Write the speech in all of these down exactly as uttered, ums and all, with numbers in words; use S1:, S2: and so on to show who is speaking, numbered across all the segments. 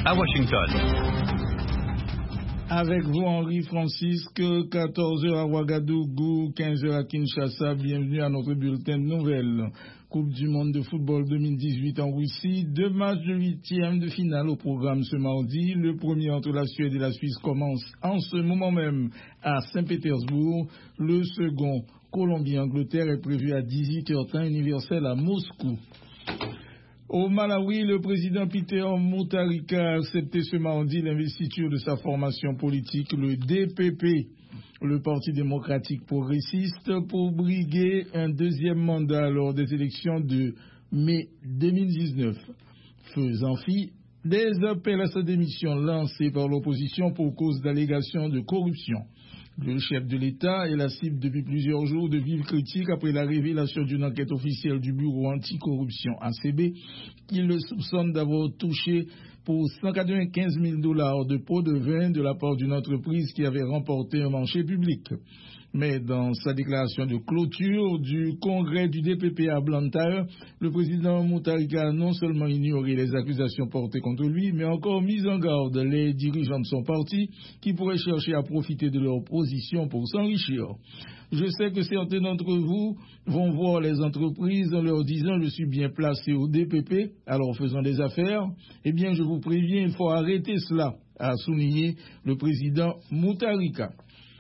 S1: à Washington.
S2: Avec vous, Henri Francisque, quatorze heures à Ouagadougou, quinze heures à Kinshasa. Bienvenue à notre bulletin de nouvelles. Coupe du monde de football deux mille dix-huit en Russie. Deux matchs de huitième de finale au programme ce mardi. Le premier entre la Suède et la Suisse commence en ce moment même à Saint-Pétersbourg. Le second, Colombie-Angleterre, est prévu à dix-huit heures temps universel à Moscou. Au Malawi, le président Peter Mutharika a accepté ce mardi l'investiture de sa formation politique, le D P P, le Parti démocratique progressiste, pour briguer un deuxième mandat lors des élections de mai deux mille dix-neuf, faisant fi des appels à sa démission lancés par l'opposition pour cause d'allégations de corruption. Le chef de l'État est la cible depuis plusieurs jours de vives critiques après la révélation d'une enquête officielle du Bureau anticorruption A C B qui le soupçonne d'avoir touché pour cent quatre-vingt-quinze mille dollars de pots de vin de la part d'une entreprise qui avait remporté un marché public. Mais dans sa déclaration de clôture du congrès du D P P à Blantyre, le président Mutharika a non seulement ignoré les accusations portées contre lui, mais encore mis en garde les dirigeants de son parti qui pourraient chercher à profiter de leur position pour s'enrichir. Je sais que certains d'entre vous vont voir les entreprises en leur disant « je suis bien placé au D P P, alors faisons des affaires ». Eh bien, je vous préviens, il faut arrêter cela, a souligné le président Mutharika.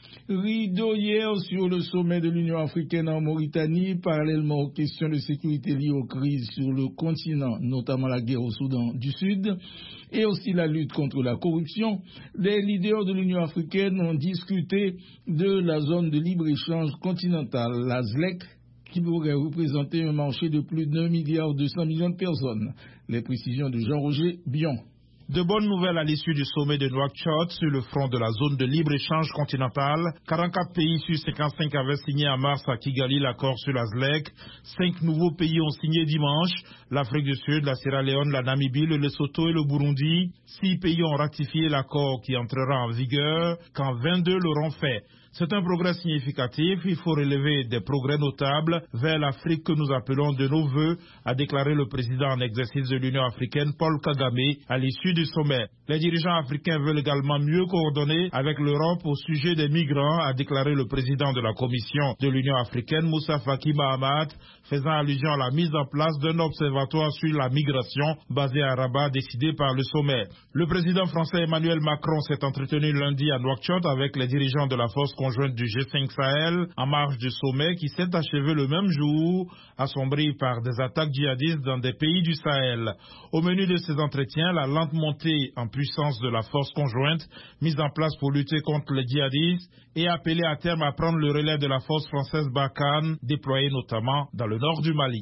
S2: Rideau hier sur le sommet de l'Union africaine en Mauritanie, parallèlement aux questions de sécurité liées aux crises sur le continent, notamment la guerre au Soudan du Sud, et aussi la lutte contre la corruption. Les leaders de l'Union africaine ont discuté de la zone de libre-échange continentale, la Z L E C, qui pourrait représenter un marché de plus d'un milliard deux cents millions de personnes. Les précisions de Jean-Roger Bion.
S3: De bonnes nouvelles à l'issue du sommet de Nouakchott sur le front de la zone de libre-échange continentale. quarante-quatre pays sur cinquante-cinq avaient signé en mars à Kigali l'accord sur la Z L E C. Cinq nouveaux pays ont signé dimanche. L'Afrique du Sud, la Sierra Leone, la Namibie, le Lesotho et le Burundi. Six pays ont ratifié l'accord qui entrera en vigueur quand vingt-deux l'auront fait. C'est un progrès significatif, il faut relever des progrès notables vers l'Afrique que nous appelons de nos voeux, a déclaré le président en exercice de l'Union africaine, Paul Kagame, à l'issue du sommet. Les dirigeants africains veulent également mieux coordonner avec l'Europe au sujet des migrants, a déclaré le président de la Commission de l'Union africaine, Moussa Faki Mahamat, faisant allusion à la mise en place d'un observatoire sur la migration basé à Rabat, décidé par le sommet. Le président français Emmanuel Macron s'est entretenu lundi à Nouakchott avec les dirigeants de la force conjointe du G cinq Sahel en marge du sommet qui s'est achevé le même jour, assombri par des attaques djihadistes dans des pays du Sahel. Au menu de ces entretiens, la lente montée en puissance de la force conjointe mise en place pour lutter contre les djihadistes et appelée à terme à prendre le relais de la force française Barkhane, déployée notamment dans le nord du Mali.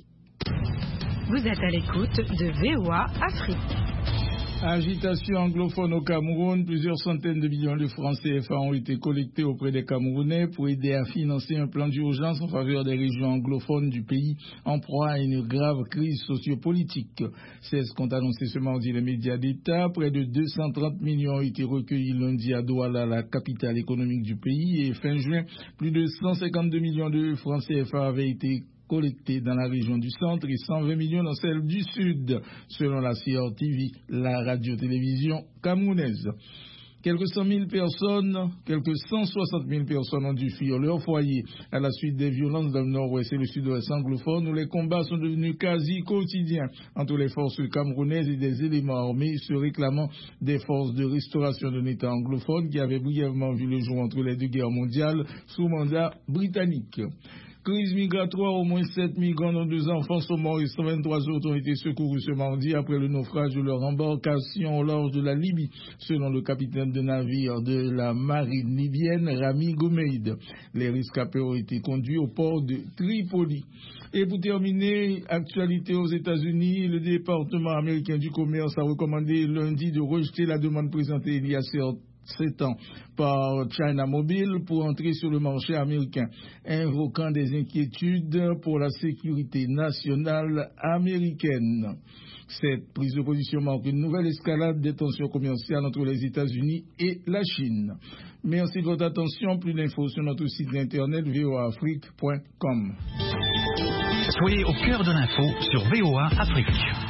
S4: Vous êtes à l'écoute de V O A Afrique.
S2: Agitation anglophone au Cameroun, plusieurs centaines de millions de francs C F A ont été collectés auprès des Camerounais pour aider à financer un plan d'urgence en faveur des régions anglophones du pays en proie à une grave crise sociopolitique. C'est ce qu'ont annoncé ce mardi les médias d'État. Près de deux cent trente millions ont été recueillis lundi à Douala, la capitale économique du pays, et fin juin, plus de cent cinquante-deux millions de francs C F A avaient été collectés dans la région du centre et cent vingt millions dans celle du sud, selon la C R T V, la radio-télévision camerounaise. Quelques cent mille personnes, quelques cent soixante mille personnes ont dû fuir leur foyer à la suite des violences dans le nord-ouest et le sud-ouest anglophone où les combats sont devenus quasi quotidiens entre les forces camerounaises et des éléments armés se réclamant des forces de restauration d'un État anglophone qui avait brièvement vu le jour entre les deux guerres mondiales sous mandat britannique. Crise migratoire, au moins sept migrants dont deux enfants sont morts et cent vingt-trois autres ont été secourus ce mardi après le naufrage de leur embarcation au large de la Libye, selon le capitaine de navire de la marine libyenne, Rami Goumeid. Les rescapés ont été conduits au port de Tripoli. Et pour terminer, actualité aux États-Unis, le département américain du commerce a recommandé lundi de rejeter la demande présentée il y a sept ans par China Mobile pour entrer sur le marché américain, invoquant des inquiétudes pour la sécurité nationale américaine. Cette prise de position marque une nouvelle escalade des tensions commerciales entre les États-Unis et la Chine. Merci de votre attention. Plus d'infos sur notre site internet v o a afrique point com.
S1: Soyez au cœur de l'info sur V O A Afrique.